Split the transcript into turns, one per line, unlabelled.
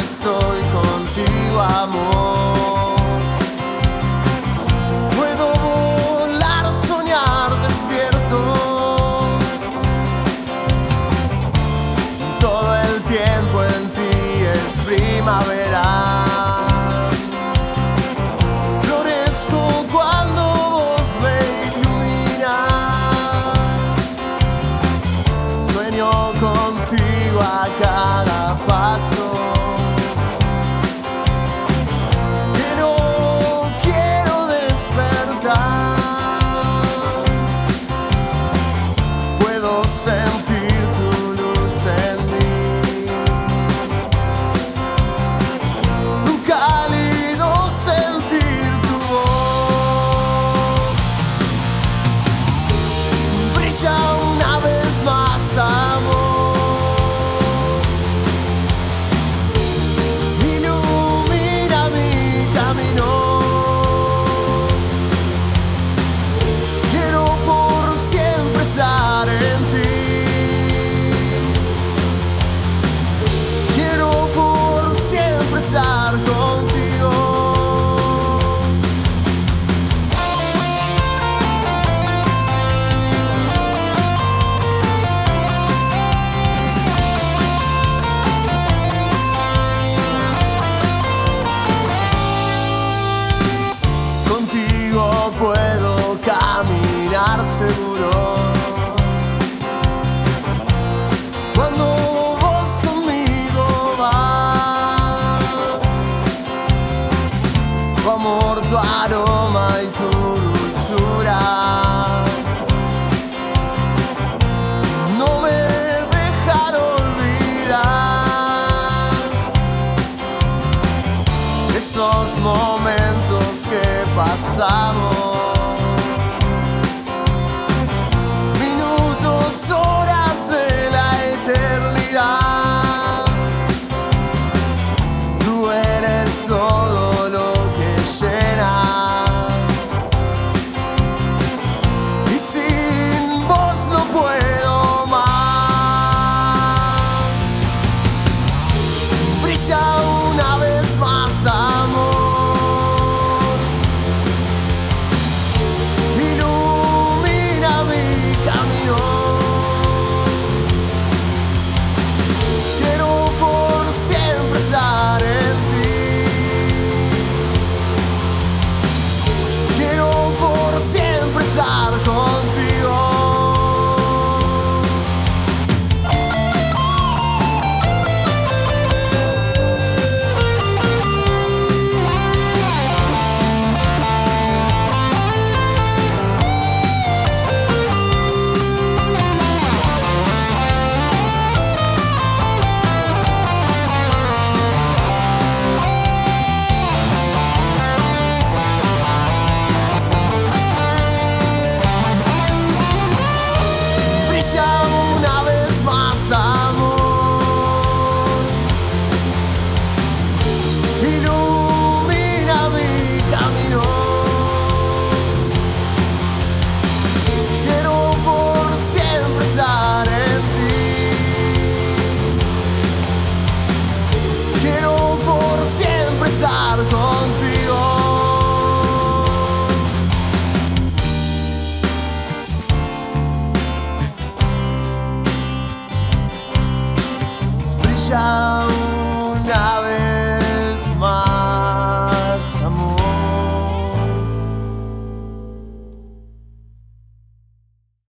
estoy contigo, amor. Puedo volar, soñar despierto. Todo el tiempo en ti es primavera. Florezco cuando vos me iluminas. Sueño contigo a cada paso. Que no quiero despertar. Puedo sentir tu luz en mí. Tu cálido sentir, tu voz. Brilla una vez más, amor. Ilumina mi camino. Quiero por siempre estar en ti. Quiero por siempre estar contigo. Contigo puedo caminar seguro. Cuando vos conmigo vas, tu amor, tu aroma y tu dulzura no me dejan olvidar esos momentos que pasamos. Minutos, horas de la eternidad. Tú eres todo lo que llena. Y sin vos no puedo más. Brilla una vez más, amor. Ilumina mi camino. Quiero por siempre estar en ti. Quiero por siempre estar contigo. Brilla una vez más, amor. Ilumina mi camino. Quiero por siempre estar en ti. Quiero por siempre estar contigo. Brilla